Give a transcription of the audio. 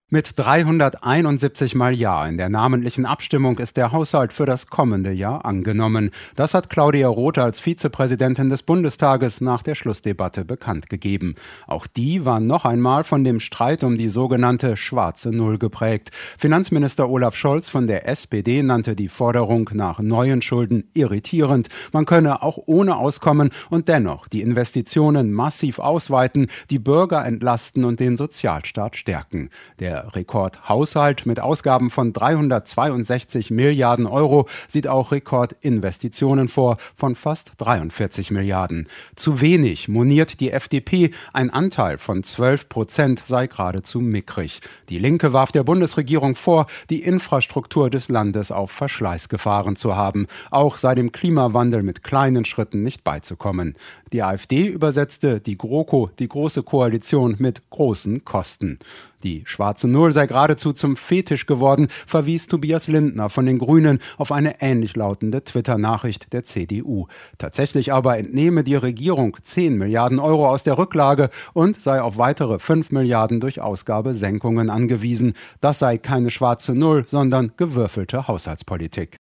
Mit 371 Mal Ja in der namentlichen Abstimmung ist der Haushalt für das kommende Jahr angenommen. Das hat Claudia Roth als Vizepräsidentin des Bundestages nach der Schlussdebatte bekannt gegeben. Auch die war noch einmal von dem Streit um die sogenannte schwarze Null geprägt. Finanzminister Olaf Scholz von der SPD nannte die Forderung nach neuen Schulden irritierend. Man könne auch ohne auskommen und dennoch die Investitionen massiv ausweiten, die Bürger entlasten und den Sozialstaat stärken. Der Rekordhaushalt mit Ausgaben von 362 Milliarden Euro sieht auch Rekordinvestitionen vor von fast 43 Milliarden. Zu wenig, moniert die FDP, ein Anteil von 12% sei geradezu mickrig. Die Linke warf der Bundesregierung vor, die Infrastruktur des Landes auf Verschleiß gefahren zu haben. Auch sei dem Klimawandel mit kleinen Schritten nicht beizukommen. Die AfD übersetzte die GroKo, die Große Koalition, mit großen Kosten. Die schwarze Null sei geradezu zum Fetisch geworden, verwies Tobias Lindner von den Grünen auf eine ähnlich lautende Twitter-Nachricht der CDU. Tatsächlich aber entnehme die Regierung 10 Milliarden Euro aus der Rücklage und sei auf weitere 5 Milliarden durch Ausgabesenkungen angewiesen. Das sei keine schwarze Null, sondern gewürfelte Haushaltspolitik.